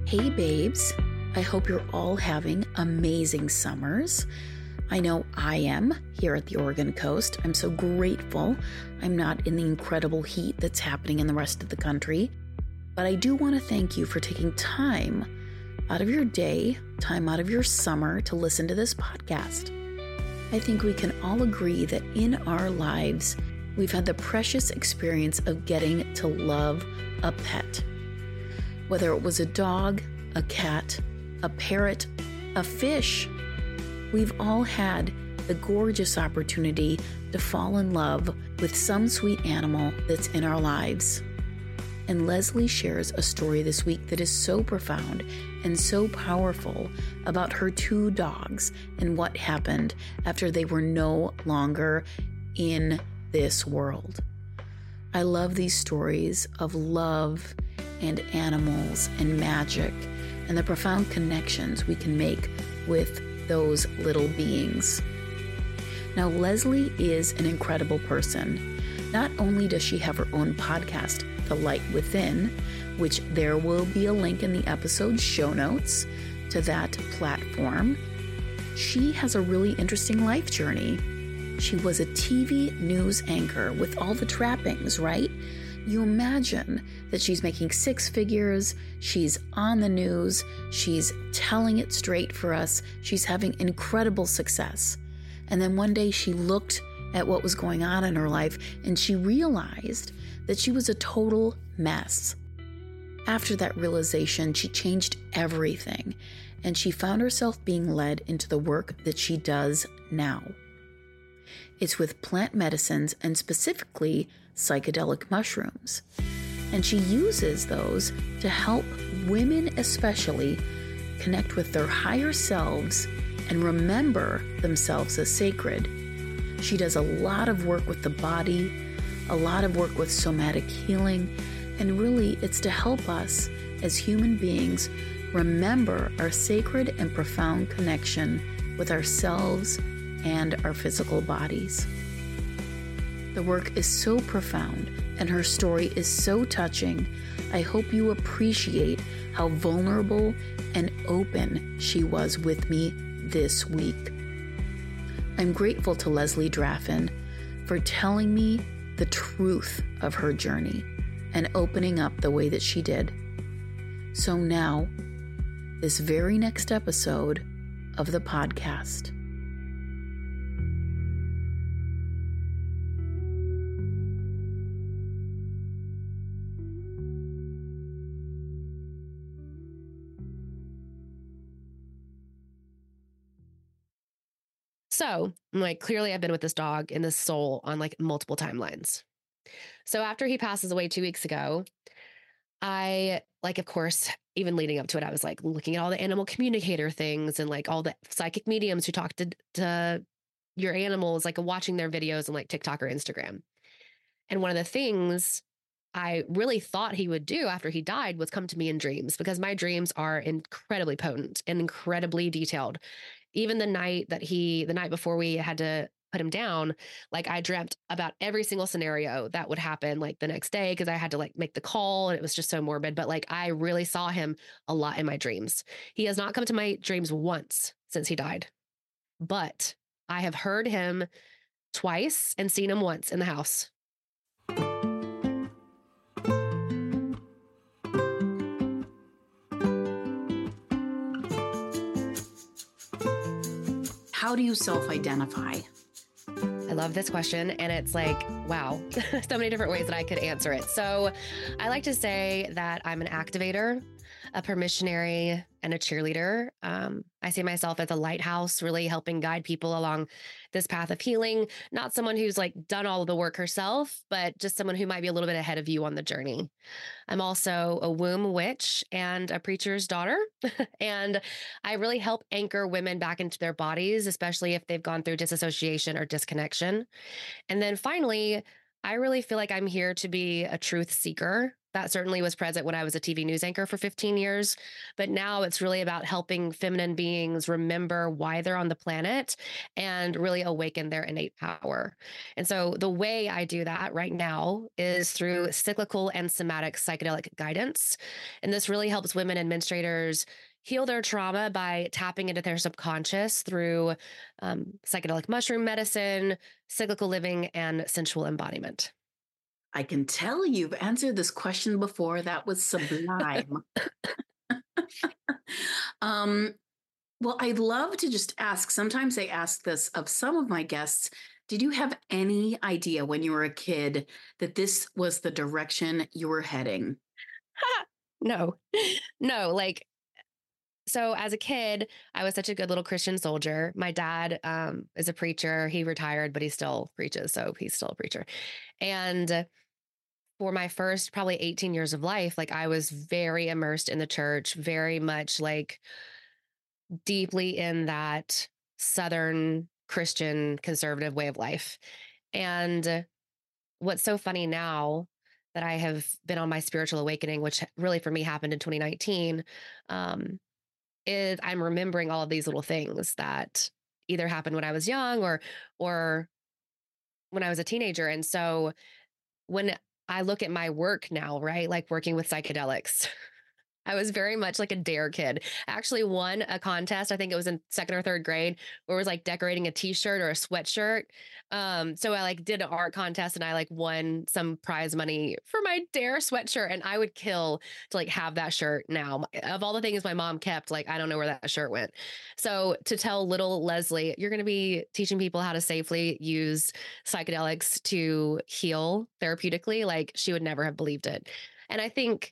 Hey babes, I hope you're all having amazing summers. I know I am here at the Oregon coast. I'm so grateful I'm not in the incredible heat that's happening in the rest of the country. But I do want to thank you for taking time out of your day, time out of your summer to listen to this podcast. I think we can all agree that in our lives, we've had the precious experience of getting to love a pet. Whether it was a dog, a cat, a parrot, a fish, we've all had the gorgeous opportunity to fall in love with some sweet animal that's in our lives. And Leslie shares a story this week that is so profound and so powerful about her two dogs and what happened after they were no longer in this world. I love these stories of love and animals and magic and the profound connections we can make with those little beings. Now, Leslie is an incredible person. Not only does she have her own podcast, The Light Within, which there will be a link in the episode's show notes to that platform, she has a really interesting life journey. She was a TV news anchor with all the trappings, right? You imagine that she's making six figures, she's on the news, she's telling it straight for us, she's having incredible success. And then one day she looked at what was going on in her life and she realized that she was a total mess. After that realization, she changed everything and she found herself being led into the work that she does now. It's with plant medicines and specifically psychedelic mushrooms. And she uses those to help women especially connect with their higher selves and remember themselves as sacred. She does a lot of work with the body, a lot of work with somatic healing, and really it's to help us as human beings remember our sacred and profound connection with ourselves and our physical bodies. The work is so profound and her story is so touching. I hope you appreciate how vulnerable and open she was with me this week. I'm grateful to Leslie Draffin for telling me the truth of her journey and opening up the way that she did. So now, this very next episode of the podcast. So, clearly I've been with this dog and this soul on multiple timelines. So after he passes away 2 weeks ago, I, of course, even leading up to it, I was looking at all the animal communicator things and all the psychic mediums who talk to your animals, watching their videos on TikTok or Instagram. And one of the things I really thought he would do after he died was come to me in dreams, because my dreams are incredibly potent and incredibly detailed. Even the night before we had to put him down, I dreamt about every single scenario that would happen the next day, because I had to make the call and it was just so morbid. But I really saw him a lot in my dreams. He has not come to my dreams once since he died, but I have heard him twice and seen him once in the house. How do you self-identify? I love this question. And it's wow, so many different ways that I could answer it. So I like to say that I'm an activator, a permissionary, and a cheerleader. I see myself as a lighthouse, really helping guide people along this path of healing. Not someone who's done all of the work herself, but just someone who might be a little bit ahead of you on the journey. I'm also a womb witch and a preacher's daughter. And I really help anchor women back into their bodies, especially if they've gone through disassociation or disconnection. And then finally, I really feel like I'm here to be a truth seeker. That certainly was present when I was a TV news anchor for 15 years. But now it's really about helping feminine beings remember why they're on the planet and really awaken their innate power. And so the way I do that right now is through cyclical and somatic psychedelic guidance. And this really helps women administrators heal their trauma by tapping into their subconscious through psychedelic mushroom medicine, cyclical living, and sensual embodiment. I can tell you've answered this question before. That was sublime. um, well, I'd love to just ask. Sometimes I ask this of some of my guests. Did you have any idea when you were a kid that this was the direction you were heading? No, no, like, so as a kid, I was such a good little Christian soldier. My dad is a preacher. He retired, but he still preaches. So he's still a preacher. And for my first probably 18 years of life, like I was very immersed in the church, very much like deeply in that Southern Christian conservative way of life. And what's so funny now that I have been on my spiritual awakening, which really for me happened in 2019, um, is I'm remembering all of these little things that either happened when I was young or when I was a teenager. And so when I look at my work now, right, like working with psychedelics, I was very much like a dare kid. I actually won a contest. I think it was in second or third grade, where it was like decorating a t-shirt or a sweatshirt. So I like did an art contest and I like won some prize money for my dare sweatshirt. And I would kill to like have that shirt now. Of all the things my mom kept, like I don't know where that shirt went. So to tell little Leslie, you're going to be teaching people how to safely use psychedelics to heal therapeutically, like she would never have believed it. And I think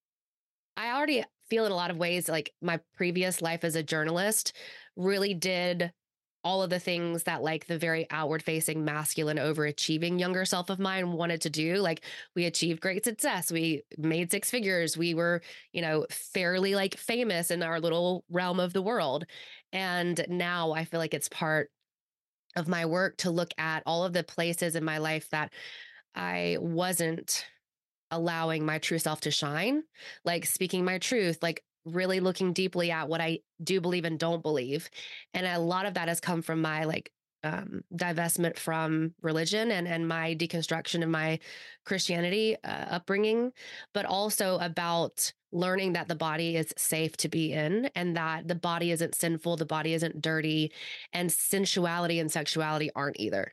I already feel in a lot of ways like my previous life as a journalist really did all of the things that like the very outward facing masculine overachieving younger self of mine wanted to do. Like we achieved great success. We made six figures. We were, fairly like famous in our little realm of the world. And now I feel like it's part of my work to look at all of the places in my life that I wasn't allowing my true self to shine, like speaking my truth, like really looking deeply at what I do believe and don't believe. And a lot of that has come from my like divestment from religion and my deconstruction of my Christianity upbringing, but also about learning that the body is safe to be in and that the body isn't sinful, the body isn't dirty, and sensuality and sexuality aren't either.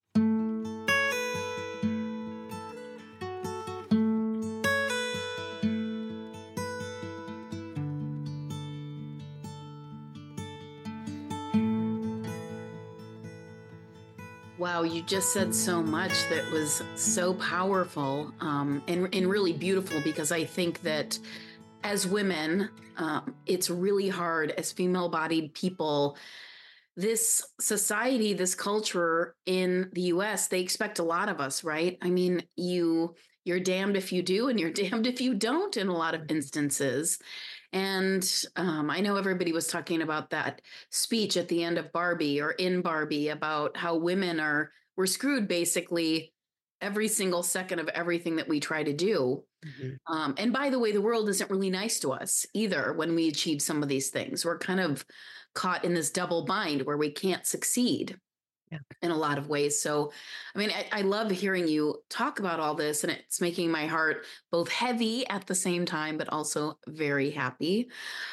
Wow, you just said so much that was so powerful and really beautiful, because I think that as women, it's really hard as female bodied people. This society, this culture in the US, they expect a lot of us, right? I mean, you're damned if you do and you're damned if you don't in a lot of instances. And I know everybody was talking about that speech at the end of Barbie or in Barbie about how we're screwed basically every single second of everything that we try to do. And by the way, the world isn't really nice to us either when we achieve some of these things. We're kind of caught in this double bind where we can't succeed in a lot of ways. So, I mean, I love hearing you talk about all this, and it's making my heart both heavy at the same time, but also very happy.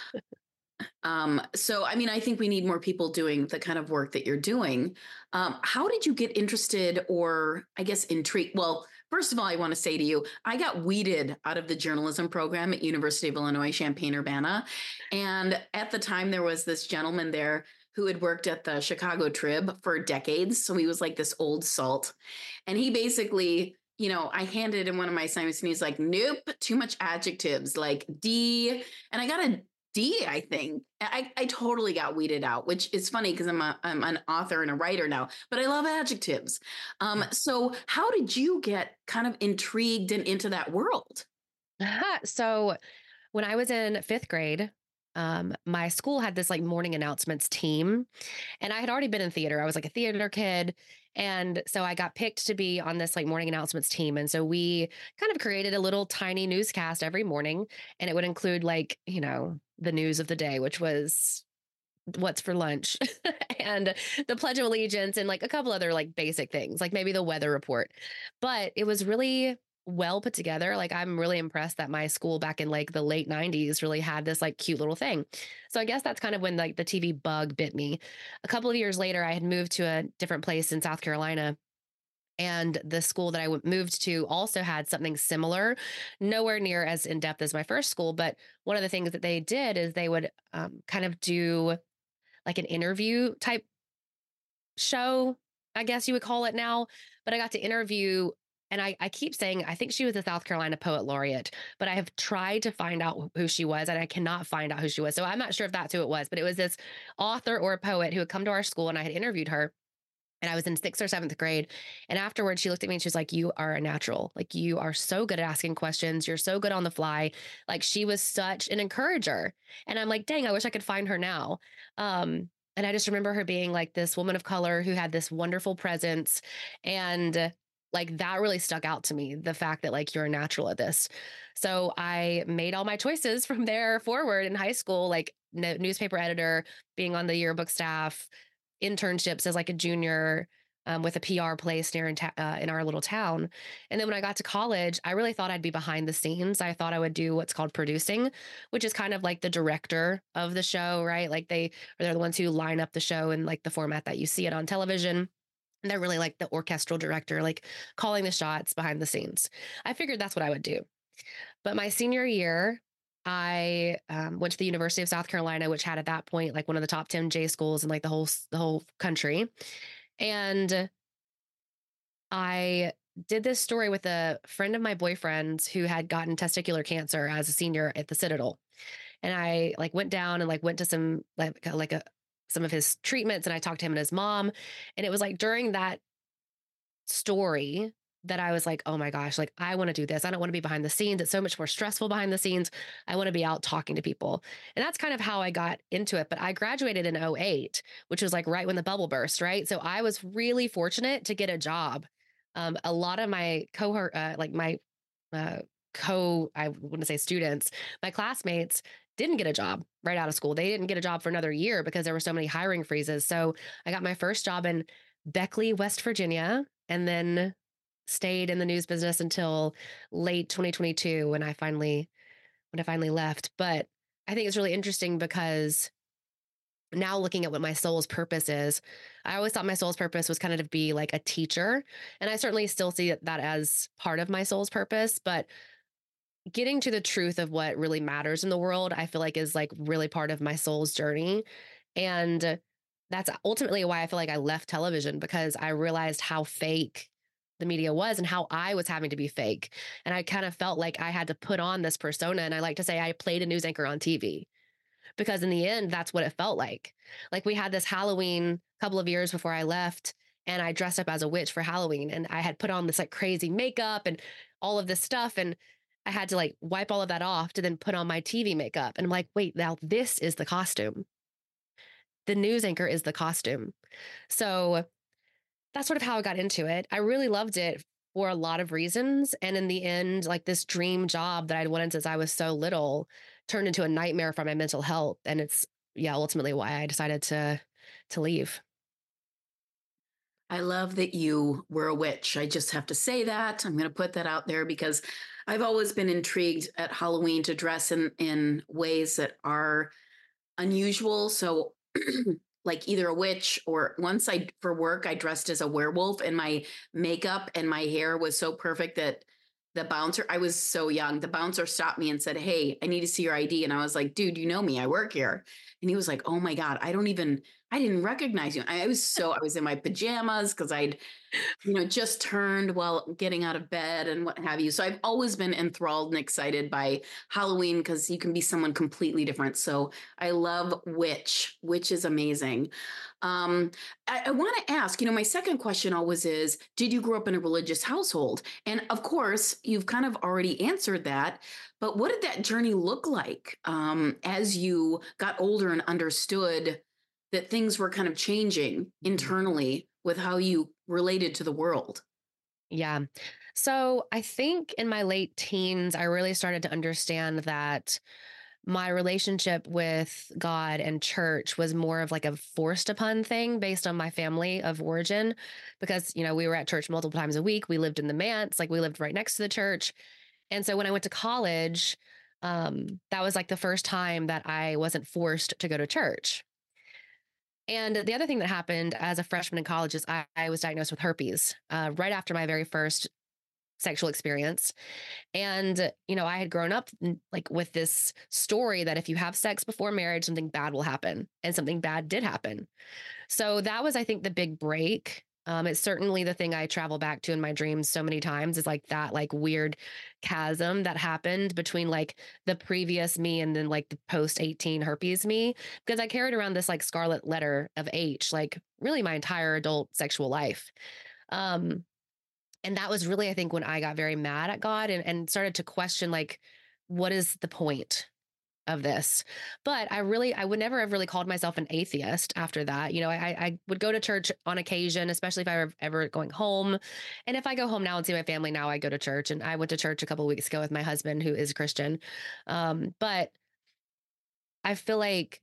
So, I mean, I think we need more people doing the kind of work that you're doing. How did you get interested or I guess intrigued? Well, first of all, I want to say to you, I got weeded out of the journalism program at University of Illinois, Champaign-Urbana. And at the time, there was this gentleman there who had worked at the Chicago Trib for decades. So he was like this old salt. And he basically, I handed him one of my assignments and he's like, nope, too much adjectives, like D. And I got a D, I think. I totally got weeded out, which is funny because I'm an author and a writer now, but I love adjectives. So how did you get kind of intrigued and into that world? So when I was in fifth grade, my school had this like morning announcements team, and I had already been in theater. I was like a theater kid, And so I got picked to be on this like morning announcements team. And so we kind of created a little tiny newscast every morning. And it would include like, the news of the day, which was what's for lunch and the Pledge of Allegiance and like a couple other like basic things, like maybe the weather report. But it was really well put together. Like I'm really impressed that my school back in like the late 90s really had this like cute little thing. So I guess that's kind of when like the TV bug bit me. A couple of years later, I had moved to a different place in South Carolina. And the school that I moved to also had something similar, nowhere near as in depth as my first school. But one of the things that they did is they would kind of do like an interview type show, I guess you would call it now. But I got to interview, and I keep saying, I think she was a South Carolina poet laureate, but I have tried to find out who she was, and I cannot find out who she was. So I'm not sure if that's who it was, but it was this author or a poet who had come to our school, and I had interviewed her. And I was in sixth or seventh grade. And afterwards, she looked at me and she was like, "You are a natural. Like, you are so good at asking questions. You're so good on the fly." Like, she was such an encourager. And I'm like, dang, I wish I could find her now. And I just remember her being like this woman of color who had this wonderful presence. And like, that really stuck out to me, the fact that like you're a natural at this. So I made all my choices from there forward in high school, like newspaper editor, being on the yearbook staff, internships as like a junior with a PR place near in our little town. And then when I got to college, I really thought I'd be behind the scenes. I thought I would do what's called producing, which is kind of like the director of the show, right? Like they're the ones who line up the show in like the format that you see it on television. And they're really like the orchestral director, like calling the shots behind the scenes. I figured that's what I would do. But my senior year, I went to the University of South Carolina, which had at that point like one of the top 10 J schools in like the whole country. And I did this story with a friend of my boyfriend's who had gotten testicular cancer as a senior at the Citadel. And I like went down and like went to some some of his treatments, and I talked to him and his mom. And it was like during that story that I was like, oh my gosh, like I want to do this. I don't want to be behind the scenes. It's so much more stressful behind the scenes. I want to be out talking to people. And that's kind of how I got into it. But I graduated in '08, which was like right when the bubble burst, right? So I was really fortunate to get a job. A lot of my cohort, like my I wouldn't say students, my classmates didn't get a job right out of school. They didn't get a job for another year because there were so many hiring freezes. So I got my first job in Beckley, West Virginia, and then stayed in the news business until late 2022 when I finally left. But I think it's really interesting because now looking at what my soul's purpose is, I always thought my soul's purpose was kind of to be like a teacher. And I certainly still see that as part of my soul's purpose, but getting to the truth of what really matters in the world, I feel like is like really part of my soul's journey. And that's ultimately why I feel like I left television, because I realized how fake the media was and how I was having to be fake. And I kind of felt like I had to put on this persona. And I like to say I played a news anchor on TV, because in the end, that's what it felt like. Like we had this Halloween a couple of years before I left, and I dressed up as a witch for Halloween, and I had put on this like crazy makeup and all of this stuff. And I had to like wipe all of that off to then put on my TV makeup. And I'm like, wait, now this is the costume. The news anchor is the costume. So that's sort of how I got into it. I really loved it for a lot of reasons. And in the end, like this dream job that I'd wanted since I was so little turned into a nightmare for my mental health. And it's, yeah, ultimately why I decided to leave. I love that you were a witch. I just have to say that. I'm going to put that out there because I've always been intrigued at Halloween to dress in ways that are unusual. So like either a witch, or once for work, I dressed as a werewolf, and my makeup and my hair was so perfect that the bouncer, I was so young, the bouncer stopped me and said, "Hey, I need to see your ID." And I was like, "Dude, you know me, I work here." And he was like, "Oh my God, I didn't recognize you." I was in my pajamas because I'd just turned while getting out of bed and what have you. So I've always been enthralled and excited by Halloween because you can be someone completely different. So I love witch. Witch is amazing. I want to ask, my second question always is, did you grow up in a religious household? And of course, you've kind of already answered that. But what did that journey look like as you got older and understood that things were kind of changing internally? with how you related to the world? Yeah. So I think in my late teens, I really started to understand that my relationship with God and church was more of like a forced upon thing based on my family of origin. Because, we were at church multiple times a week. We lived in the manse, like we lived right next to the church. And so when I went to college, that was like the first time that I wasn't forced to go to church. And the other thing that happened as a freshman in college is I was diagnosed with herpes right after my very first sexual experience. And, I had grown up like with this story that if you have sex before marriage, something bad will happen. And something bad did happen. So that was, I think, the big break. It's certainly the thing I travel back to in my dreams so many times is like that like weird chasm that happened between like the previous me and then like the post 18 herpes me, because I carried around this like scarlet letter of H, like really my entire adult sexual life. Um, and that was really, I think, when I got very mad at God and started to question like, what is the point of this? But I would never have really called myself an atheist after that. I would go to church on occasion, especially if I were ever going home. And if I go home now and see my family now, I go to church. And I went to church a couple of weeks ago with my husband, who is Christian. But I feel like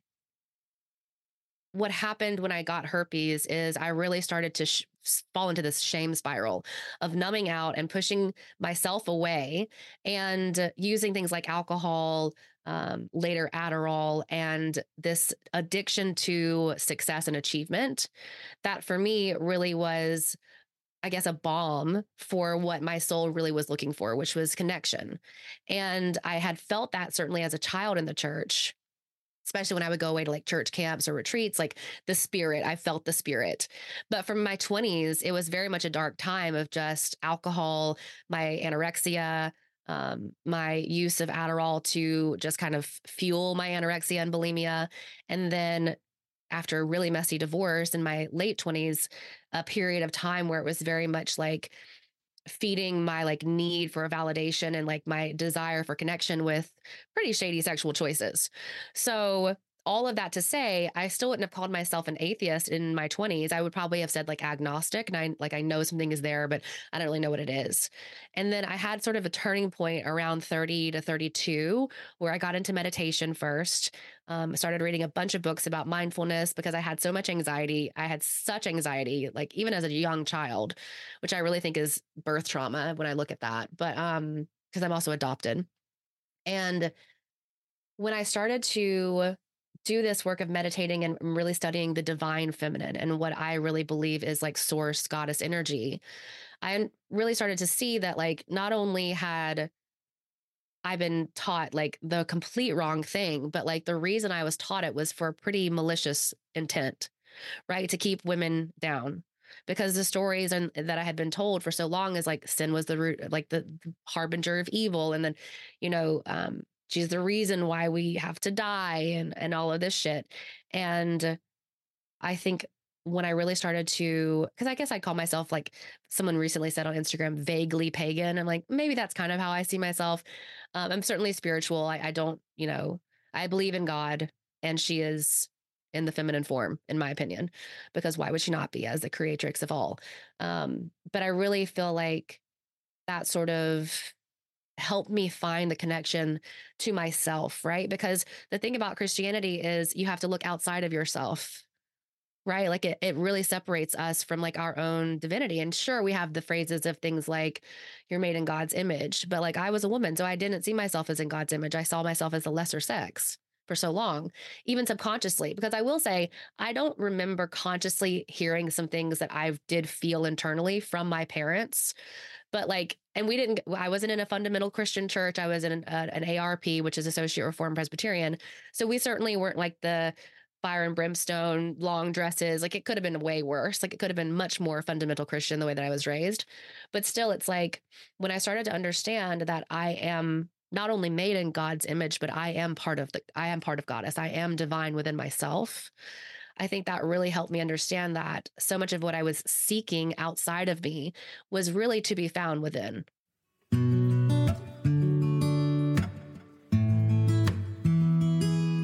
what happened when I got herpes is I really started to fall into this shame spiral of numbing out and pushing myself away and using things like alcohol, later Adderall, and this addiction to success and achievement that for me really was, I guess, a balm for what my soul really was looking for, which was connection. And I had felt that certainly as a child in the church, especially when I would go away to like church camps or retreats, like I felt the spirit. But from my 20s, it was very much a dark time of just alcohol, my anorexia, my use of Adderall to just kind of fuel my anorexia and bulimia. And then after a really messy divorce in my late 20s, a period of time where it was very much like feeding my like need for a validation and like my desire for connection with pretty shady sexual choices. So all of that to say, I still wouldn't have called myself an atheist in my 20s. I would probably have said like agnostic. And I know something is there, but I don't really know what it is. And then I had sort of a turning point around 30 to 32 where I got into meditation first. I started reading a bunch of books about mindfulness because I had so much anxiety. I had such anxiety, like even as a young child, which I really think is birth trauma when I look at that. But because I'm also adopted. And when I started to do this work of meditating and really studying the divine feminine and what I really believe is like source goddess energy, I really started to see that like not only had I been taught like the complete wrong thing, but like the reason I was taught it was for a pretty malicious intent, right? To keep women down. Because the stories that I had been told for so long is like sin was the root, like the harbinger of evil. And then, she's the reason why we have to die and all of this shit. And I think when I really started to, because I guess I call myself, like someone recently said on Instagram, vaguely pagan. I'm like, maybe that's kind of how I see myself. I'm certainly spiritual. I don't, I believe in God, and she is in the feminine form, in my opinion, because why would she not be as the creatrix of all? But I really feel like that sort of helped me find the connection to myself, right? Because the thing about Christianity is you have to look outside of yourself, right? Like it really separates us from like our own divinity. And sure, we have the phrases of things like you're made in God's image, but like I was a woman, so I didn't see myself as in God's image. I saw myself as a lesser sex for so long, even subconsciously, because I will say, I don't remember consciously hearing some things that I did feel internally from my parents, but like, and I wasn't in a fundamental Christian church. I was in an ARP, which is Associate Reformed Presbyterian. So we certainly weren't like the fire and brimstone, long dresses. Like it could have been way worse. Like it could have been much more fundamental Christian the way that I was raised. But still, it's like when I started to understand that I am not only made in God's image, but I am part of Goddess. I am divine within myself. I think that really helped me understand that so much of what I was seeking outside of me was really to be found within.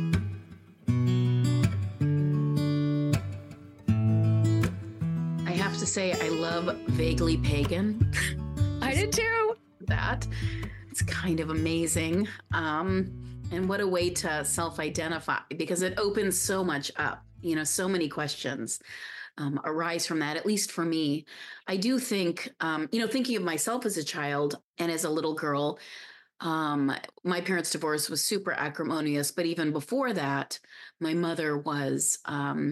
I have say I love Vaguely Pagan. I did too. That it's kind of amazing. And what a way to self-identify, because it opens so much up. So many questions arise from that, at least for me. I do think, thinking of myself as a child and as a little girl, my parents' divorce was super acrimonious, but even before that, my mother was,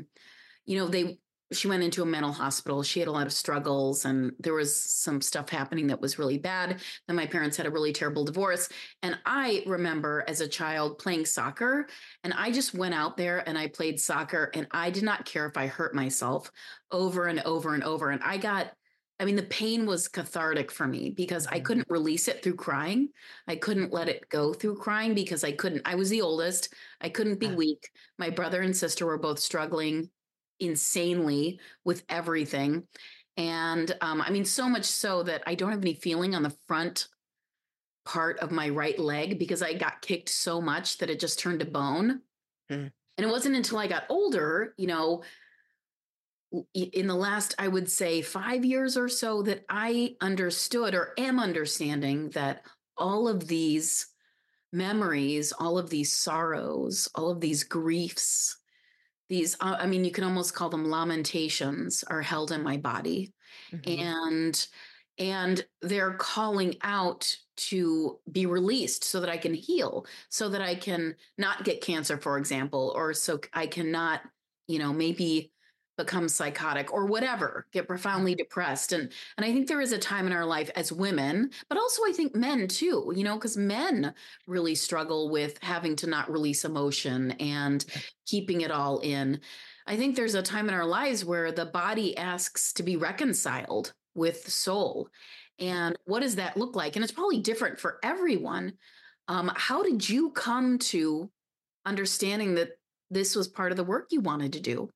she went into a mental hospital. She had a lot of struggles, and there was some stuff happening that was really bad. Then my parents had a really terrible divorce. And I remember as a child playing soccer, and I just went out there and I played soccer, and I did not care if I hurt myself over and over and over. And the pain was cathartic for me because I couldn't release it through crying. I couldn't let it go through crying because I was the oldest. I couldn't be weak. My brother and sister were both struggling insanely with everything. And so much so that I don't have any feeling on the front part of my right leg because I got kicked so much that it just turned to bone. And it wasn't until I got older, in the last, I would say 5 years or so, that I understood, or am understanding, that all of these memories, all of these sorrows, all of these griefs, these, you can almost call them lamentations, are held in my body. And they're calling out to be released so that I can heal, so that I can not get cancer, for example, or so I cannot, maybe become psychotic or whatever, get profoundly depressed. And I think there is a time in our life as women, but also I think men too, because men really struggle with having to not release emotion and keeping it all in. I think there's a time in our lives where the body asks to be reconciled with the soul. And what does that look like? And it's probably different for everyone. How did you come to understanding that this was part of the work you wanted to do?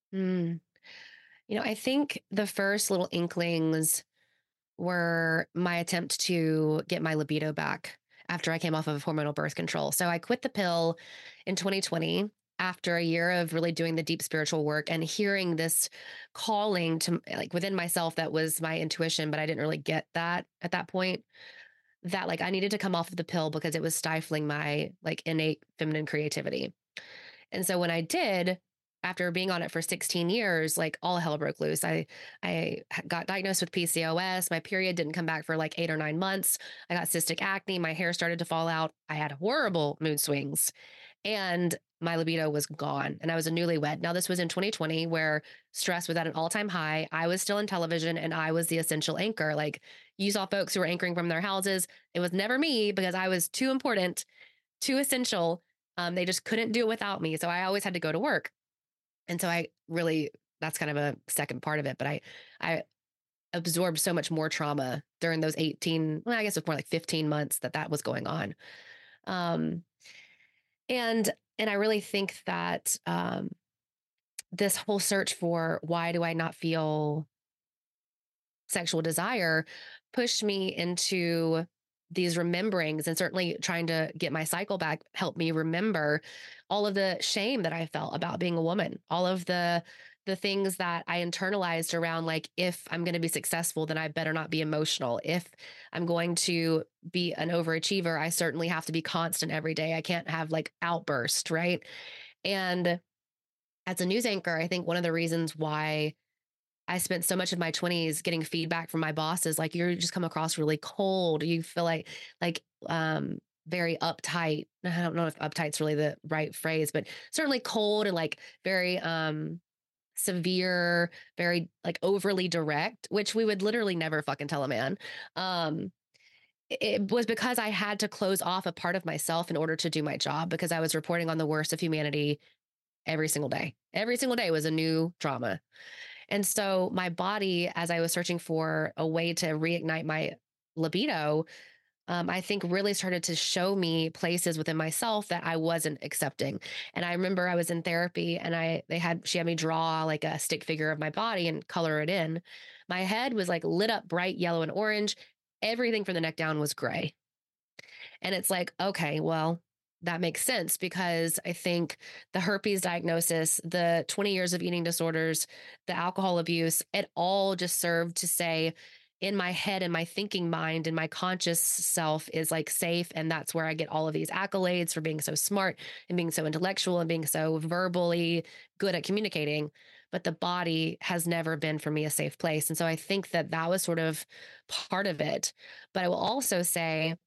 I think the first little inklings were my attempt to get my libido back after I came off of hormonal birth control. So I quit the pill in 2020 after a year of really doing the deep spiritual work and hearing this calling to, like, within myself that was my intuition, but I didn't really get that at that point, that like I needed to come off of the pill because it was stifling my like innate feminine creativity. And so when I did, after being on it for 16 years, like all hell broke loose. I got diagnosed with PCOS. My period didn't come back for like 8 or 9 months. I got cystic acne. My hair started to fall out. I had horrible mood swings and my libido was gone. And I was a newlywed. Now, this was in 2020 where stress was at an all-time high. I was still in television and I was the essential anchor. Like, you saw folks who were anchoring from their houses. It was never me because I was too important, too essential. They just couldn't do it without me. So I always had to go to work. And so that's kind of a second part of it, but I absorbed so much more trauma during those 18, well, I guess it was more like 15 months that was going on. And I really think that, this whole search for why do I not feel sexual desire pushed me into these rememberings, and certainly trying to get my cycle back helped me remember all of the shame that I felt about being a woman, all of the things that I internalized around, like, if I'm going to be successful, then I better not be emotional. If I'm going to be an overachiever, I certainly have to be constant every day. I can't have like outburst, right? And as a news anchor, I think one of the reasons why I spent so much of my 20s getting feedback from my bosses, like, you just come across really cold. You feel like very uptight. I don't know if uptight's really the right phrase, but certainly cold and like very severe, very like overly direct, which we would literally never fucking tell a man. It was because I had to close off a part of myself in order to do my job, because I was reporting on the worst of humanity every single day. Every single day was a new trauma. And so my body, as I was searching for a way to reignite my libido, I think really started to show me places within myself that I wasn't accepting. And I remember I was in therapy and she had me draw like a stick figure of my body and color it in. My head was like lit up bright yellow and orange. Everything from the neck down was gray. And it's like, okay, well, that makes sense because I think the herpes diagnosis, the 20 years of eating disorders, the alcohol abuse, it all just served to say in my head and my thinking mind and my conscious self is like safe. And that's where I get all of these accolades for being so smart and being so intellectual and being so verbally good at communicating. But the body has never been for me a safe place. And so I think that that was sort of part of it. But I will also say,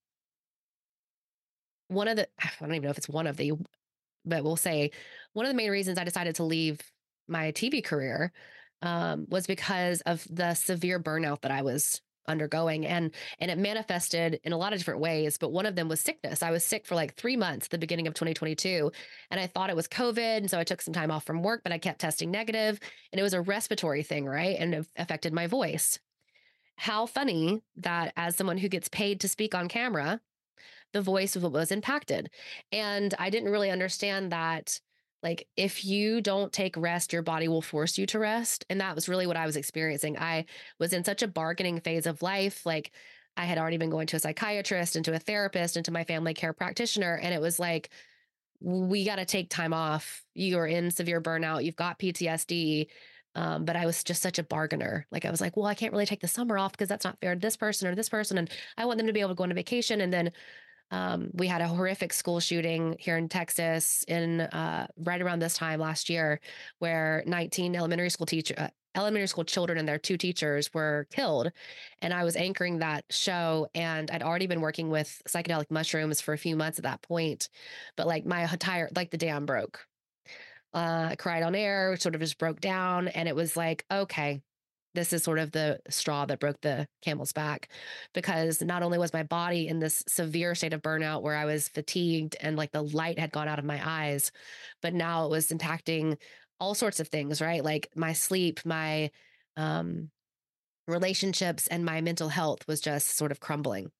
one of the, I don't even know if it's one of the, but we'll say one of the main reasons I decided to leave my TV career was because of the severe burnout that I was undergoing, and it manifested in a lot of different ways, but one of them was sickness. I was sick for like 3 months at the beginning of 2022, and I thought it was COVID, and so I took some time off from work, but I kept testing negative, and it was a respiratory thing, right? And it affected my voice. How funny that as someone who gets paid to speak on camera, the voice was impacted. And I didn't really understand that, like, if you don't take rest, your body will force you to rest. And that was really what I was experiencing. I was in such a bargaining phase of life. Like, I had already been going to a psychiatrist and to a therapist and to my family care practitioner. And it was like, we got to take time off. You're in severe burnout. You've got PTSD. But I was just such a bargainer. Like, I was like, well, I can't really take the summer off because that's not fair to this person or this person. And I want them to be able to go on a vacation. And then we had a horrific school shooting here in Texas in right around this time last year, where 19 elementary school children and their two teachers were killed. And I was anchoring that show, and I'd already been working with psychedelic mushrooms for a few months at that point. But like my entire, like the dam broke. I cried on air, sort of just broke down. And it was like, okay, this is sort of the straw that broke the camel's back, because not only was my body in this severe state of burnout where I was fatigued and like the light had gone out of my eyes, but now it was impacting all sorts of things, right? Like my sleep, my relationships, and my mental health was just sort of crumbling.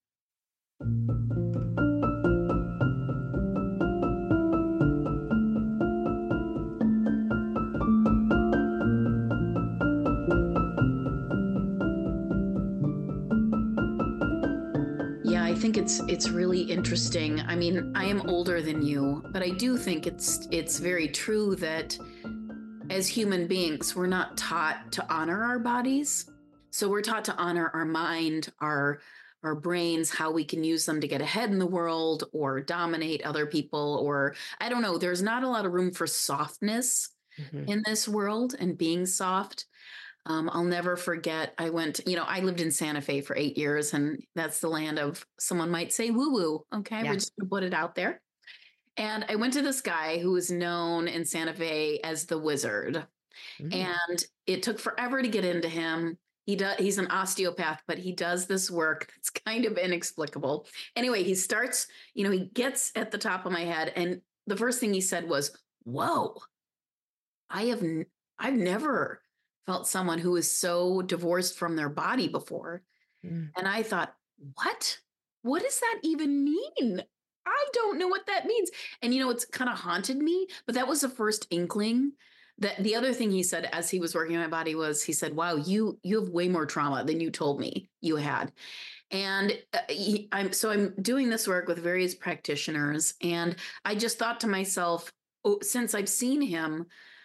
I think it's really interesting. I mean, I am older than you, but I do think it's very true that as human beings, we're not taught to honor our bodies. So we're taught to honor our mind, our brains, how we can use them to get ahead in the world or dominate other people, or I don't know, there's not a lot of room for softness in this world and being soft. I'll never forget, I lived in Santa Fe for 8 years, and that's the land of, someone might say, woo-woo. Okay, yeah. We're just going to put it out there. And I went to this guy who was known in Santa Fe as the Wizard. And it took forever to get into him. He's an osteopath, but he does this work that's kind of inexplicable. Anyway, he starts, he gets at the top of my head, and the first thing he said was, whoa, I've never felt someone who is so divorced from their body before. And I thought, what does that even mean? I don't know what that means. And, it's kind of haunted me, but that was the first inkling. That the other thing he said as he was working on my body was, he said, wow, you have way more trauma than you told me you had. And I'm doing this work with various practitioners. And I just thought to myself, since I've seen him,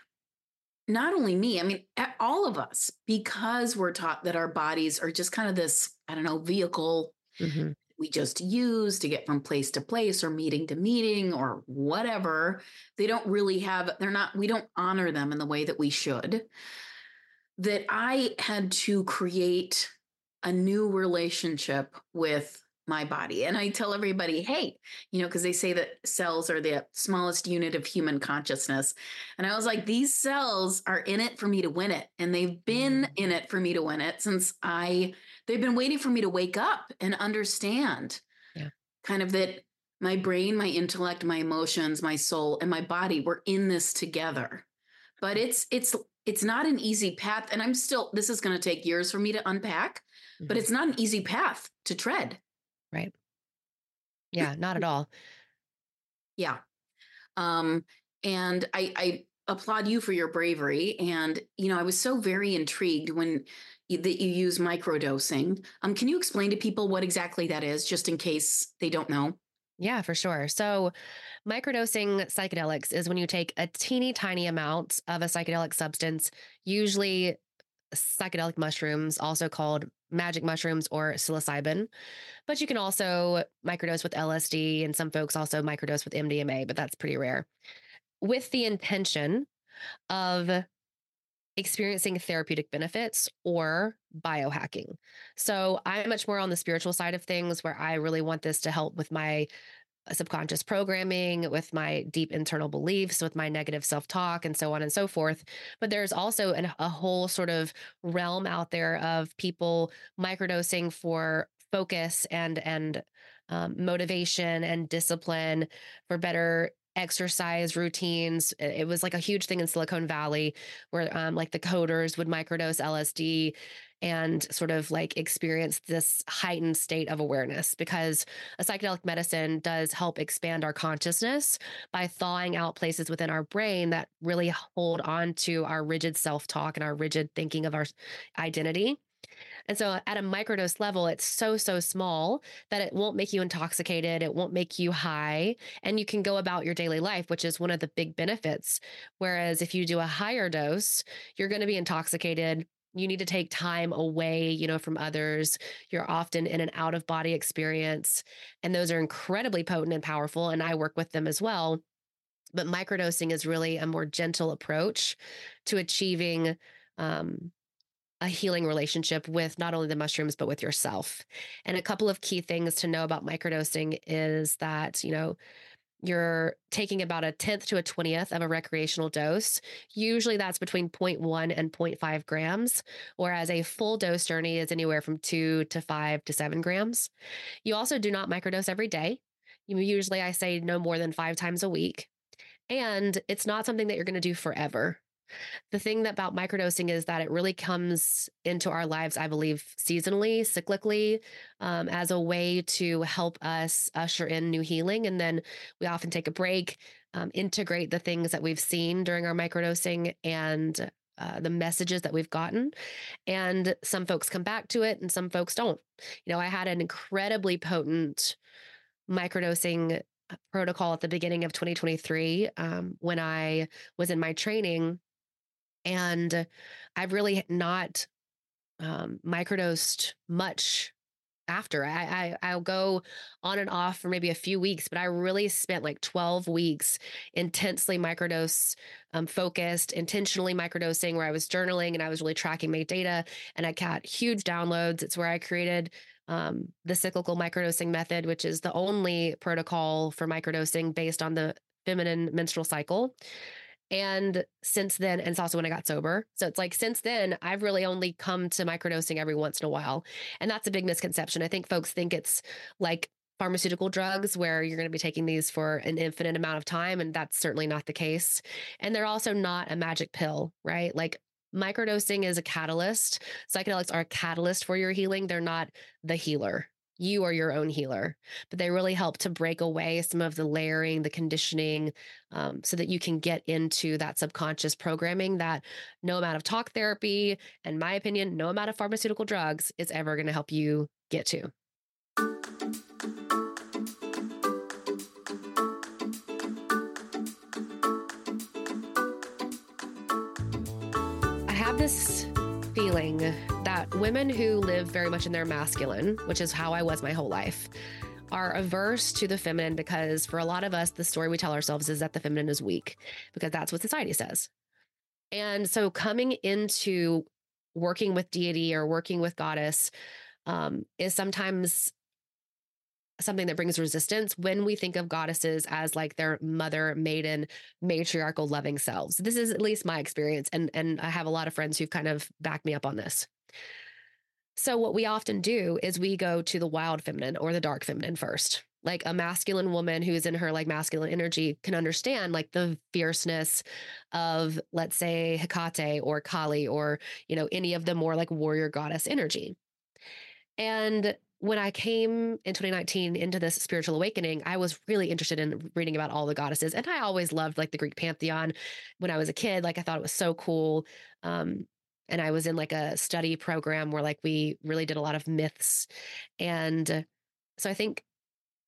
not only me, I mean, all of us, because we're taught that our bodies are just kind of this, I don't know, vehicle we just use to get from place to place or meeting to meeting or whatever. They don't really we don't honor them in the way that we should. That I had to create a new relationship with my body. And I tell everybody, hey, because they say that cells are the smallest unit of human consciousness. And I was like, these cells are in it for me to win it. And they've been in it for me to win it since they've been waiting for me to wake up and understand kind of that my brain, my intellect, my emotions, my soul, and my body were in this together. But it's not an easy path. And this is going to take years for me to unpack, but it's not an easy path to tread. Right. Yeah, not at all. Yeah. And I applaud you for your bravery. And, I was so very intrigued that you use microdosing. Can you explain to people what exactly that is, just in case they don't know? Yeah, for sure. So, microdosing psychedelics is when you take a teeny tiny amount of a psychedelic substance, usually psychedelic mushrooms, also called magic mushrooms or psilocybin. But you can also microdose with LSD, and some folks also microdose with MDMA, but that's pretty rare, with the intention of experiencing therapeutic benefits or biohacking. So I'm much more on the spiritual side of things where I really want this to help with my subconscious programming, with my deep internal beliefs, with my negative self talk, and so on and so forth. But there's also a whole sort of realm out there of people microdosing for focus and motivation and discipline for better exercise routines. It was like a huge thing in Silicon Valley where like the coders would microdose LSD and sort of like experience this heightened state of awareness because a psychedelic medicine does help expand our consciousness by thawing out places within our brain that really hold on to our rigid self-talk and our rigid thinking of our identity. And so at a microdose level, it's so, so small that it won't make you intoxicated. It won't make you high. And you can go about your daily life, which is one of the big benefits. Whereas if you do a higher dose, you're going to be intoxicated. You need to take time away, from others. You're often in an out of body experience. And those are incredibly potent and powerful. And I work with them as well. But microdosing is really a more gentle approach to achieving um, a healing relationship with not only the mushrooms, but with yourself. And a couple of key things to know about microdosing is that, you're taking about a tenth to a 20th of a recreational dose. Usually that's between zero point 0.1 and zero point 0.5 grams, whereas a full dose journey is anywhere from 2 to 5 to 7 grams. You also do not microdose every day. Usually I say no more than 5 times a week. And it's not something that you're going to do forever. The thing that about microdosing is that it really comes into our lives, I believe, seasonally, cyclically, as a way to help us usher in new healing. And then we often take a break, integrate the things that we've seen during our microdosing and the messages that we've gotten. And some folks come back to it and some folks don't. I had an incredibly potent microdosing protocol at the beginning of 2023 when I was in my training and I've really not microdosed much after. I'll go on and off for maybe a few weeks, but I really spent like 12 weeks intensely microdose focused, intentionally microdosing, where I was journaling and I was really tracking my data, and I got huge downloads. It's where I created the cyclical microdosing method, which is the only protocol for microdosing based on the feminine menstrual cycle. And since then, and it's also when I got sober. So it's like since then, I've really only come to microdosing every once in a while. And that's a big misconception. I think folks think it's like pharmaceutical drugs where you're going to be taking these for an infinite amount of time. And that's certainly not the case. And they're also not a magic pill, right? Like microdosing is a catalyst. Psychedelics are a catalyst for your healing. They're not the healer. You are your own healer, but they really help to break away some of the layering, the conditioning, so that you can get into that subconscious programming that no amount of talk therapy, in my opinion, no amount of pharmaceutical drugs is ever going to help you get to. I have this feeling that women who live very much in their masculine, which is how I was my whole life, are averse to the feminine because for a lot of us, the story we tell ourselves is that the feminine is weak because that's what society says. And so coming into working with deity or working with goddess is sometimes something that brings resistance when we think of goddesses as like their mother, maiden, matriarchal, loving selves. This is at least my experience. And I have a lot of friends who've kind of backed me up on this. So what we often do is we go to the wild feminine or the dark feminine first. Like a masculine woman who's in her like masculine energy can understand like the fierceness of, let's say, Hecate or Kali or, any of the more like warrior goddess energy. And when I came in 2019 into this spiritual awakening, I was really interested in reading about all the goddesses. And I always loved like the Greek pantheon when I was a kid. Like I thought it was so cool. And I was in like a study program where like we really did a lot of myths. And so I think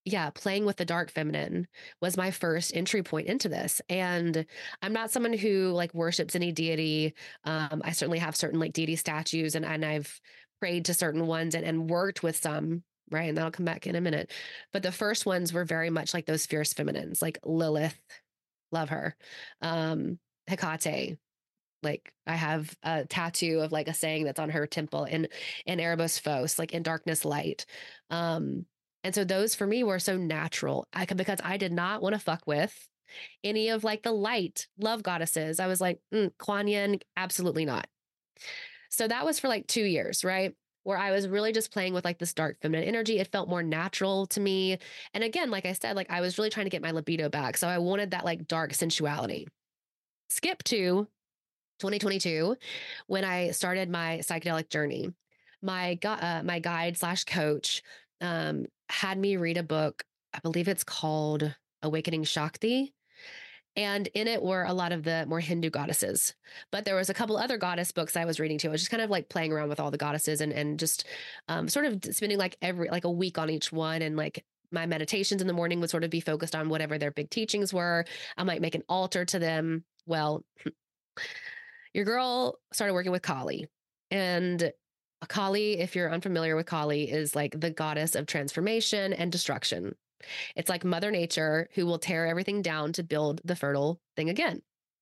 yeah, playing with the dark feminine was my first entry point into this. And I'm not someone who like worships any deity. I certainly have certain like deity statues and I've prayed to certain ones and worked with some, right? And that'll come back in a minute. But the first ones were very much like those fierce feminines, like Lilith, love her. Hecate, like I have a tattoo of like a saying that's on her temple in Erebus Phos, like in darkness, light. And so those for me were so natural. Because I did not want to fuck with any of like the light love goddesses. I was like, Kuan Yin, absolutely not. So that was for like 2 years, right? Where I was really just playing with like this dark feminine energy. It felt more natural to me. And again, like I said, like I was really trying to get my libido back. So I wanted that like dark sensuality. Skip to 2022 when I started my psychedelic journey. My guide slash coach had me read a book. I believe it's called Awakening Shakti. And in it were a lot of the more Hindu goddesses. But there was a couple other goddess books I was reading too. I was just kind of like playing around with all the goddesses and just sort of spending like a week on each one. And like my meditations in the morning would sort of be focused on whatever their big teachings were. I might make an altar to them. Well, your girl started working with Kali. And Kali, if you're unfamiliar with Kali, is like the goddess of transformation and destruction. It's like Mother Nature who will tear everything down to build the fertile thing again.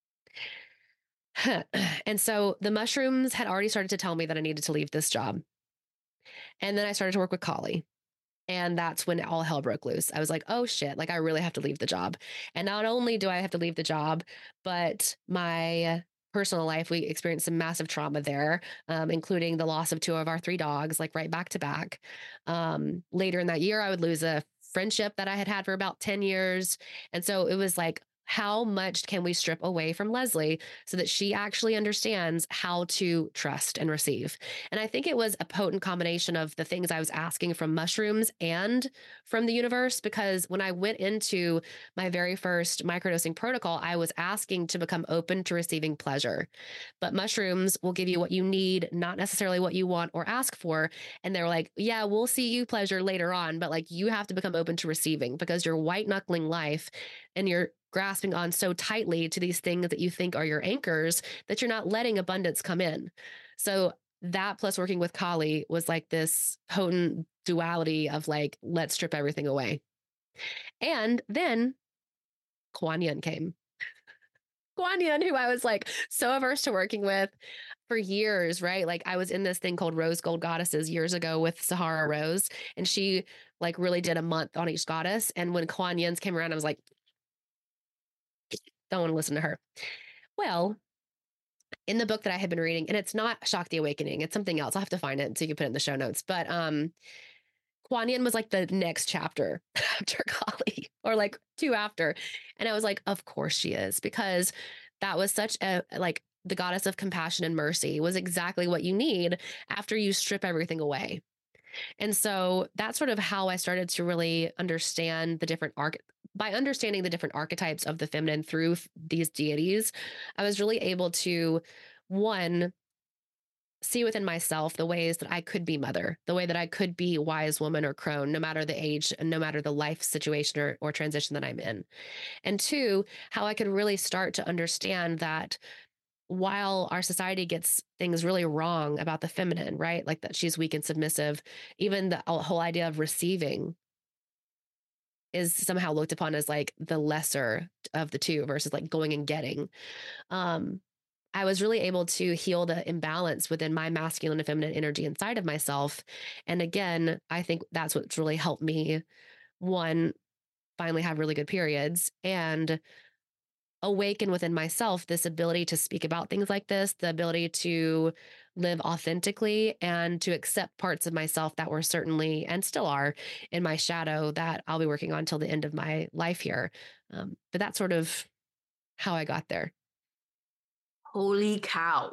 And so the mushrooms had already started to tell me that I needed to leave this job. And then I started to work with Kali. And that's when all hell broke loose. I was like, oh shit, like I really have to leave the job. And not only do I have to leave the job, but my personal life, we experienced some massive trauma there, including the loss of 2 of our 3 dogs, like right back to back. Later in that year, I would lose a friendship that I had had for about 10 years. And so it was like, how much can we strip away from Leslie so that she actually understands how to trust and receive? And I think it was a potent combination of the things I was asking from mushrooms and from the universe, because when I went into my very first microdosing protocol, I was asking to become open to receiving pleasure. But mushrooms will give you what you need, not necessarily what you want or ask for. And they're like, yeah, we'll see you pleasure later on, but like you have to become open to receiving because you're white knuckling life and you're grasping on so tightly to these things that you think are your anchors that you're not letting abundance come in. So that plus working with Kali was like this potent duality of like, let's strip everything away. And then Kuan Yin came. Kuan Yin, who I was like so averse to working with for years, right? Like I was in this thing called Rose Gold Goddesses years ago with Sahara Rose, and she like really did a month on each goddess. And when Kuan Yin's came around, I was like, don't want to listen to her. Well, in the book that I had been reading, and it's not Shakti Awakening, it's something else. I'll have to find it so you can put it in the show notes. But Kuan Yin was like the next chapter after Kali, or like 2 after. And I was like, of course she is, because that was such a like the goddess of compassion and mercy was exactly what you need after you strip everything away. And so that's sort of how I started to really understand the different by understanding the different archetypes of the feminine through these deities. I was really able to, one, see within myself the ways that I could be mother, the way that I could be wise woman or crone, no matter the age and no matter the life situation or transition that I'm in. And 2, how I could really start to understand that while our society gets things really wrong about the feminine, right? Like that she's weak and submissive, even the whole idea of receiving is somehow looked upon as like the lesser of the 2 versus like going and getting. I was really able to heal the imbalance within my masculine and feminine energy inside of myself. And again, I think that's what's really helped me, one, finally have really good periods, and awaken within myself this ability to speak about things like this, the ability to live authentically and to accept parts of myself that were certainly and still are in my shadow that I'll be working on till the end of my life here. But that's sort of how I got there. Holy cow.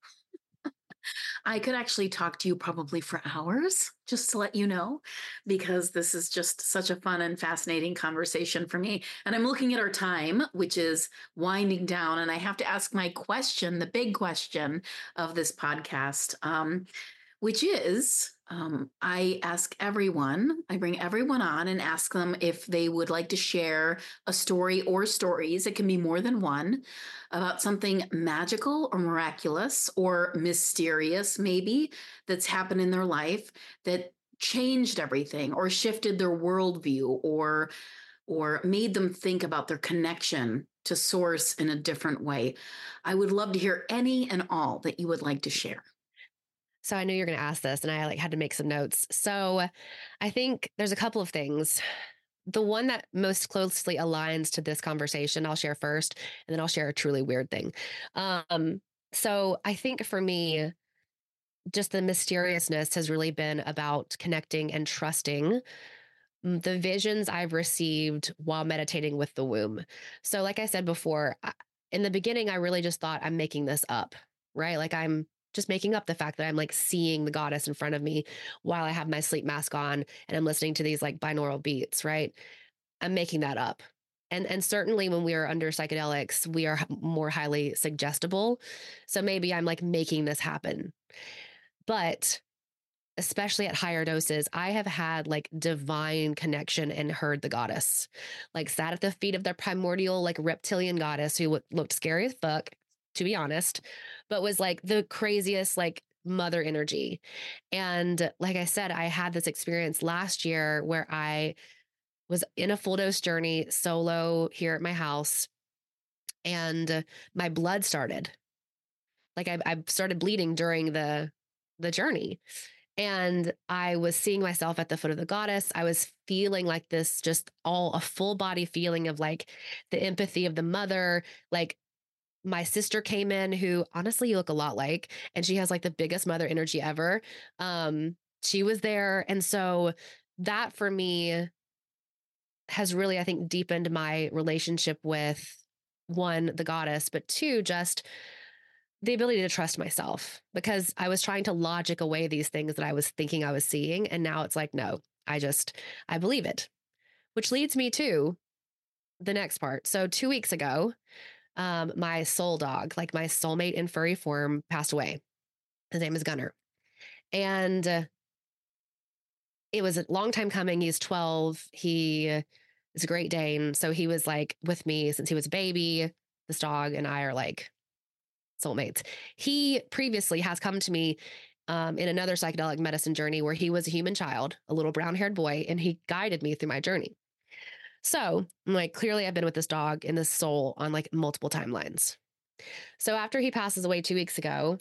I could actually talk to you probably for hours, just to let you know, because this is just such a fun and fascinating conversation for me. And I'm looking at our time, which is winding down, and I have to ask my question, the big question of this podcast. which is I ask everyone, I bring everyone on and ask them if they would like to share a story or stories. It can be more than one about something magical or miraculous or mysterious, maybe, that's happened in their life that changed everything or shifted their worldview or made them think about their connection to source in a different way. I would love to hear any and all that you would like to share. So I knew you're going to ask this and I like had to make some notes. So I think there's a couple of things. The one that most closely aligns to this conversation, I'll share first, and then I'll share a truly weird thing. Um, so I think for me, just the mysteriousness has really been about connecting and trusting the visions I've received while meditating with the womb. So, like I said before, in the beginning, I really just thought I'm making this up, right? Like I'm just making up the fact that I'm like seeing the goddess in front of me while I have my sleep mask on and I'm listening to these like binaural beats, right? I'm making that up. And certainly when we are under psychedelics, we are more highly suggestible. So maybe I'm like making this happen. But especially at higher doses, I have had like divine connection and heard the goddess, like sat at the feet of the primordial, like reptilian goddess who looked scary as fuck, to be honest, but was like the craziest, like mother energy. And like I said, I had this experience last year where I was in a full dose journey solo here at my house and my blood started. Like I started bleeding during the journey. And I was seeing myself at the foot of the goddess. I was feeling like this, just all a full body feeling of like the empathy of the mother. Like my sister came in, who honestly you look a lot like, and she has like the biggest mother energy ever. She was there. And so that for me has really, I think, deepened my relationship with one, the goddess, but two, just the ability to trust myself because I was trying to logic away these things that I was thinking I was seeing. And now it's like, no, I believe it, which leads me to the next part. So 2 weeks ago, my soul dog, like my soulmate in furry form, passed away. His name is Gunner. And it was a long time coming. He's 12. He is a Great Dane. So he was like with me since he was a baby. This dog and I are like soulmates. He previously has come to me in another psychedelic medicine journey where he was a human child, a little brown haired boy, and he guided me through my journey. So I'm like, clearly I've been with this dog and this soul on like multiple timelines. So after he passes away 2 weeks ago,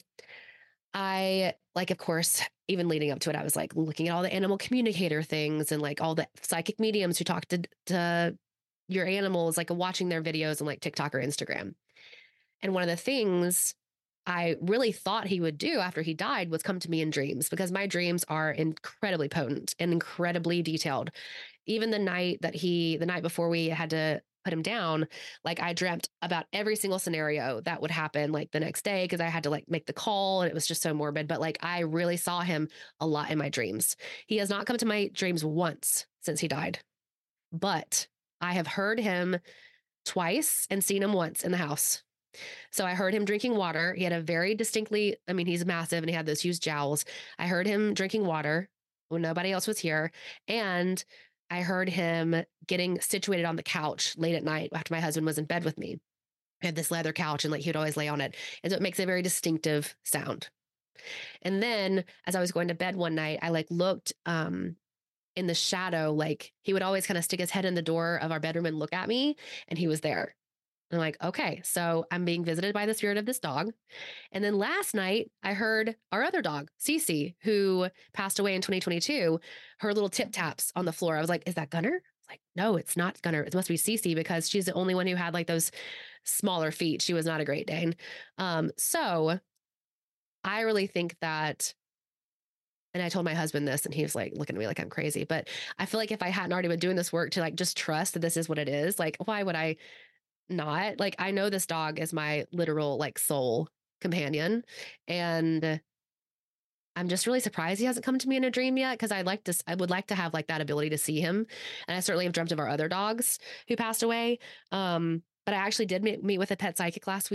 I like, of course, even leading up to it, I was like looking at all the animal communicator things and like all the psychic mediums who talk to your animals, like watching their videos on like TikTok or Instagram. And one of the things I really thought he would do after he died was come to me in dreams because my dreams are incredibly potent and incredibly detailed. Even the night before we had to put him down, like I dreamt about every single scenario that would happen like the next day because I had to like make the call and it was just so morbid. But like I really saw him a lot in my dreams. He has not come to my dreams once since he died, but I have heard him twice and seen him once in the house. So I heard him drinking water. He had a very distinctly, I mean, he's massive and he had those huge jowls. I heard him drinking water when nobody else was here. And I heard him getting situated on the couch late at night after my husband was in bed with me. I had this leather couch and like he would always lay on it. And so it makes a very distinctive sound. And then as I was going to bed one night, I like looked in the shadow, like he would always kind of stick his head in the door of our bedroom and look at me, and he was there. I'm like, okay, so I'm being visited by the spirit of this dog. And then last night, I heard our other dog, Cece, who passed away in 2022, her little tip taps on the floor. I was like, is that Gunner? It's like, no, it's not Gunner. It must be Cece because she's the only one who had like those smaller feet. She was not a Great Dane. So I really think that, and I told my husband this and he was like looking at me like I'm crazy, but I feel like if I hadn't already been doing this work to like just trust that this is what it is, like why would I not? Like I know this dog is my literal like soul companion, and I'm just really surprised he hasn't come to me in a dream yet because I would like to have like that ability to see him, and I certainly have dreamt of our other dogs who passed away. But I actually did meet with a pet psychic last week,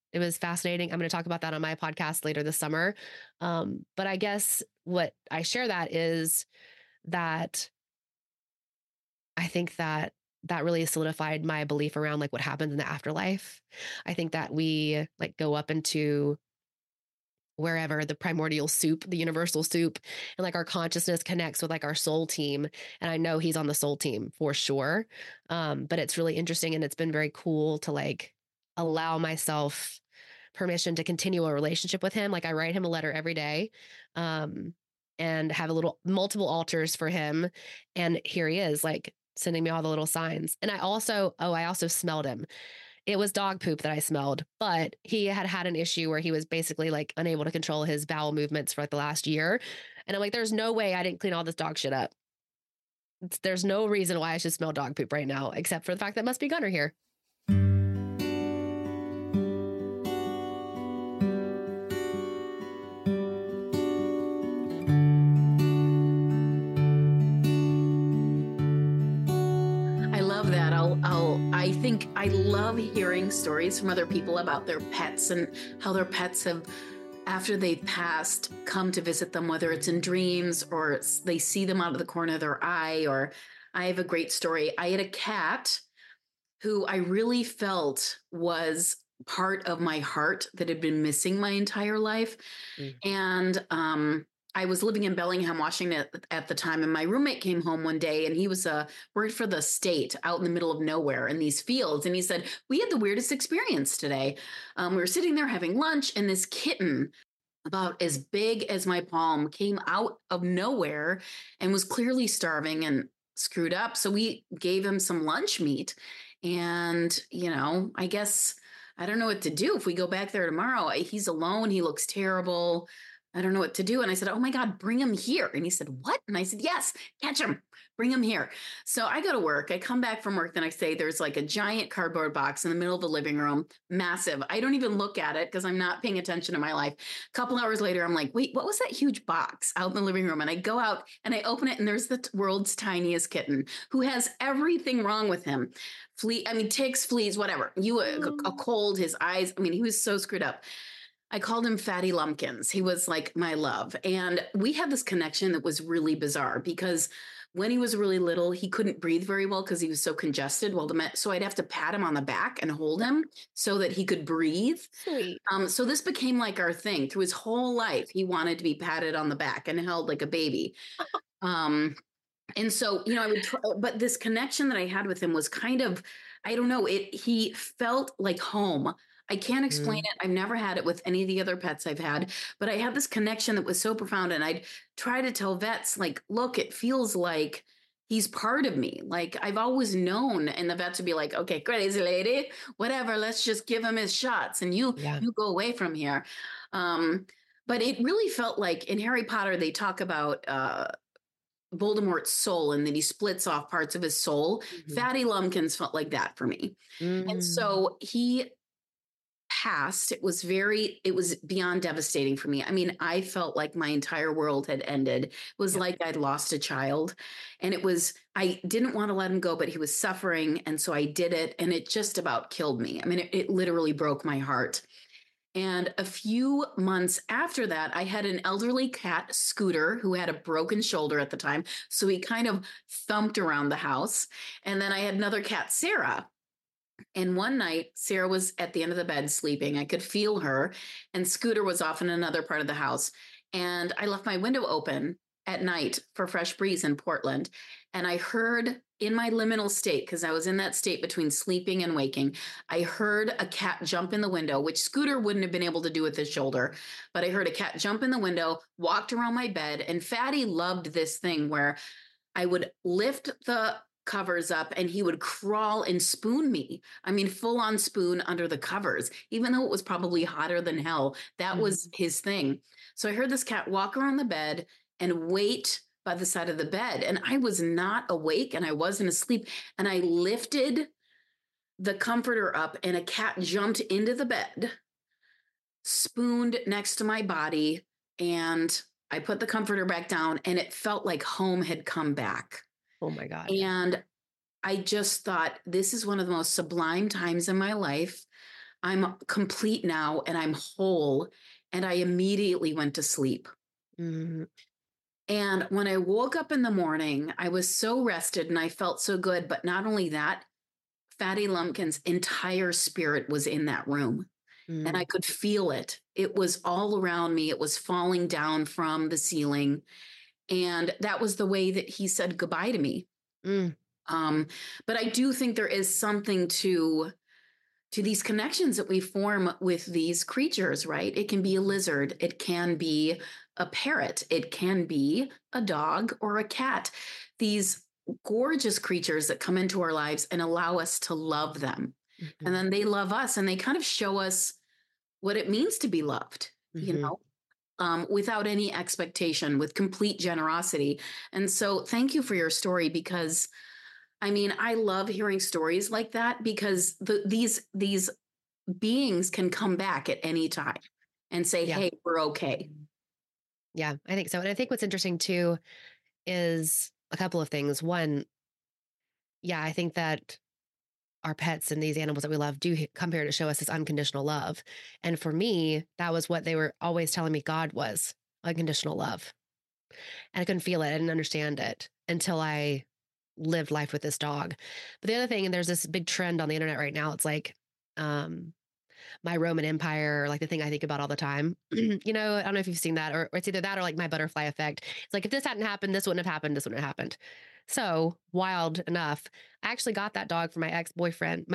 It was fascinating. I'm going to talk about that on my podcast later this summer. But I guess what I share that is that I think that that really solidified my belief around like what happens in the afterlife. I think that we like go up into wherever the primordial soup, the universal soup, and like our consciousness connects with like our soul team. And I know he's on the soul team for sure. But it's really interesting and it's been very cool to like allow myself permission to continue a relationship with him. Like I write him a letter every day. And have a little multiple altars for him. And here he is, like sending me all the little signs. And I also smelled him. It was dog poop that I smelled, but he had an issue where he was basically like unable to control his bowel movements for like the last year. And I'm like, there's no way I didn't clean all this dog shit up. There's no reason why I should smell dog poop right now, except for the fact that must be Gunner here. I think I love hearing stories from other people about their pets and how their pets have, after they've passed, come to visit them, whether it's in dreams or they see them out of the corner of their eye. Or I have a great story. I had a cat who I really felt was part of my heart that had been missing my entire life. And I was living in Bellingham, Washington at the time, and my roommate came home one day, and he was worked for the state out in the middle of nowhere in these fields. And he said, we had the weirdest experience today. We were sitting there having lunch, and this kitten about as big as my palm came out of nowhere and was clearly starving and screwed up. So we gave him some lunch meat. And, I guess I don't know what to do. If we go back there tomorrow, he's alone. He looks terrible. I don't know what to do. And I said, oh my God, bring him here. And he said, what? And I said, yes, catch him, bring him here. So I go to work. I come back from work the next day. There's like a giant cardboard box in the middle of the living room, massive. I don't even look at it because I'm not paying attention to my life. A couple hours later, I'm like, wait, what was that huge box out in the living room? And I go out and I open it, and there's the world's tiniest kitten who has everything wrong with him. Ticks, fleas, whatever. A cold, his eyes. He was so screwed up. I called him Fatty Lumpkins. He was like my love. And we had this connection that was really bizarre because when he was really little, he couldn't breathe very well because he was so congested. So I'd have to pat him on the back and hold him so that he could breathe. Sweet. So this became like our thing. Through his whole life, he wanted to be patted on the back and held like a baby. And so, I would try, but this connection that I had with him was kind of, I don't know, he felt like home. I can't explain it. I've never had it with any of the other pets I've had, but I had this connection that was so profound. And I'd try to tell vets, like, look, it feels like he's part of me. Like I've always known. And the vets would be like, okay, crazy lady, whatever, let's just give him his shots and you go away from here. But it really felt like in Harry Potter, they talk about, Voldemort's soul and that he splits off parts of his soul. Fatty Lumpkins felt like that for me. And so he passed. It was beyond devastating for me. I felt like my entire world had ended. It was like I'd lost a child, and I didn't want to let him go, but he was suffering. And so I did it, and it just about killed me. It literally broke my heart. And a few months after that, I had an elderly cat, Scooter, who had a broken shoulder at the time. So he kind of thumped around the house. And then I had another cat, Sarah. And one night, Sarah was at the end of the bed sleeping. I could feel her. And Scooter was off in another part of the house. And I left my window open at night for fresh breeze in Portland. And I heard in my liminal state, because I was in that state between sleeping and waking, I heard a cat jump in the window, which Scooter wouldn't have been able to do with his shoulder. But I heard a cat jump in the window, walked around my bed. And Fatty loved this thing where I would lift the covers up and he would crawl and spoon me. Full on spoon under the covers, even though it was probably hotter than hell. That was his thing. So I heard this cat walk around the bed and wait by the side of the bed. And I was not awake and I wasn't asleep. And I lifted the comforter up and a cat jumped into the bed, spooned next to my body. And I put the comforter back down and it felt like home had come back. Oh my God. And I just thought, this is one of the most sublime times in my life. I'm complete now and I'm whole. And I immediately went to sleep. Mm-hmm. And when I woke up in the morning, I was so rested and I felt so good. But not only that, Fatty Lumpkin's entire spirit was in that room. And I could feel it. It was all around me. It was falling down from the ceiling. And that was the way that he said goodbye to me. Mm. But I do think there is something to these connections that we form with these creatures, right? It can be a lizard. It can be a parrot. It can be a dog or a cat. These gorgeous creatures that come into our lives and allow us to love them. Mm-hmm. And then they love us and they kind of show us what it means to be loved, without any expectation, with complete generosity. And so thank you for your story, because I mean, I love hearing stories like that, because these beings can come back at any time and say, hey, we're okay. Yeah, I think so. And I think what's interesting too is a couple of things. One, I think that our pets and these animals that we love do come here to show us this unconditional love. And for me, that was what they were always telling me God was, unconditional love. And I couldn't feel it. I didn't understand it until I lived life with this dog. But the other thing, and there's this big trend on the internet right now, it's like my Roman Empire, like the thing I think about all the time. I don't know if you've seen that, or it's either that or like my butterfly effect. It's like, if this hadn't happened, this wouldn't have happened, this wouldn't have happened. So wild enough, I actually got that dog for my ex-husband's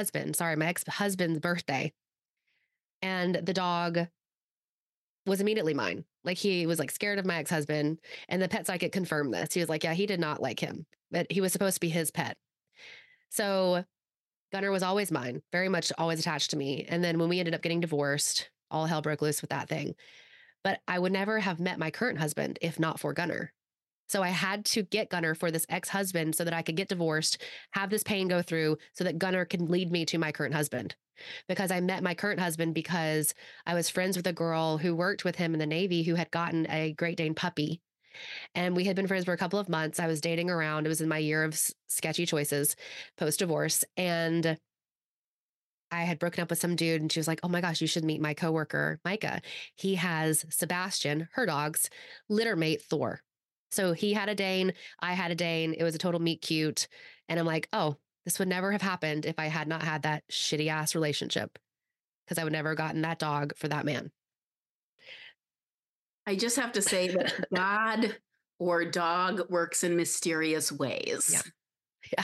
birthday. And the dog was immediately mine. Like, he was like scared of my ex-husband, and the pet psychic confirmed this. He was like, yeah, he did not like him, but he was supposed to be his pet. So Gunner was always mine, very much always attached to me. And then when we ended up getting divorced, all hell broke loose with that thing. But I would never have met my current husband if not for Gunner. So I had to get Gunner for this ex-husband so that I could get divorced, have this pain go through, so that Gunner can lead me to my current husband. Because I met my current husband because I was friends with a girl who worked with him in the Navy who had gotten a Great Dane puppy. And we had been friends for a couple of months. I was dating around. It was in my year of sketchy choices post-divorce. And I had broken up with some dude, and she was like, oh my gosh, you should meet my coworker, Micah. He has Sebastian, her dog's litter mate, Thor. So he had a Dane, I had a Dane. It was a total meet cute. And I'm like, oh, this would never have happened if I had not had that shitty ass relationship, because I would never have gotten that dog for that man. I just have to say that God or dog works in mysterious ways. Yeah.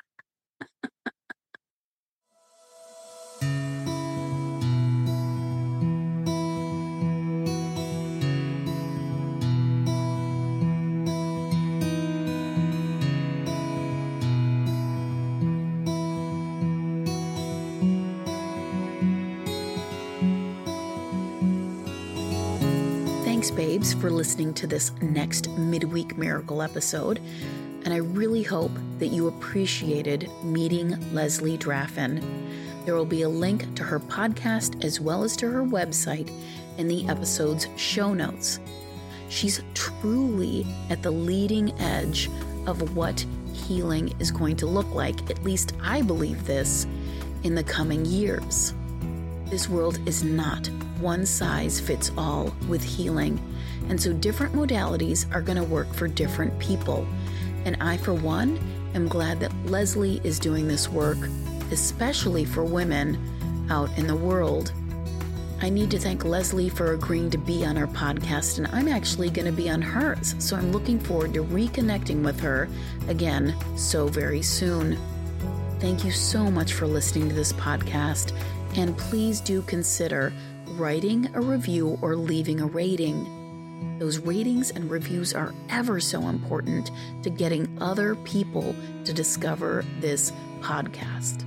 Thanks, babes, for listening to this next midweek miracle episode. And I really hope that you appreciated meeting Leslie Draffin. There will be a link to her podcast as well as to her website in the episode's show notes. She's truly at the leading edge of what healing is going to look like. At least I believe this, in the coming years. This world is not one size fits all with healing, and so different modalities are going to work for different people. And I, for one, am glad that Leslie is doing this work, especially for women out in the world. I need to thank Leslie for agreeing to be on our podcast, and I'm actually going to be on hers, so I'm looking forward to reconnecting with her again so very soon. Thank you so much for listening to this podcast, and please do consider writing a review or leaving a rating. Those ratings and reviews are ever so important to getting other people to discover this podcast.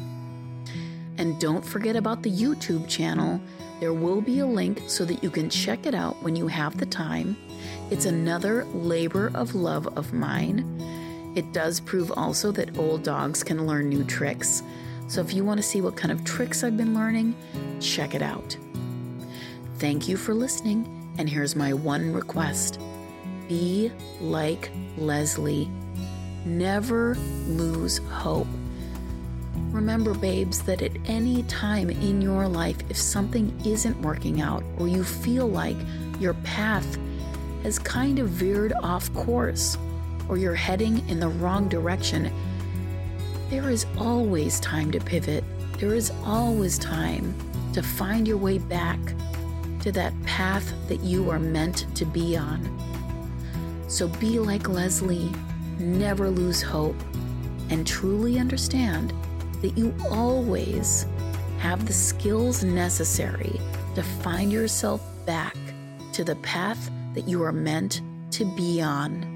And don't forget about the YouTube channel. There will be a link so that you can check it out when you have the time. It's another labor of love of mine. It does prove also that old dogs can learn new tricks. So if you want to see what kind of tricks I've been learning, check it out. Thank you for listening, and here's my one request. Be like Leslie. Never lose hope. Remember, babes, that at any time in your life, if something isn't working out or you feel like your path has kind of veered off course or you're heading in the wrong direction, there is always time to pivot. There is always time to find your way back to that path that you are meant to be on. So be like Leslie, never lose hope, and truly understand that you always have the skills necessary to find yourself back to the path that you are meant to be on.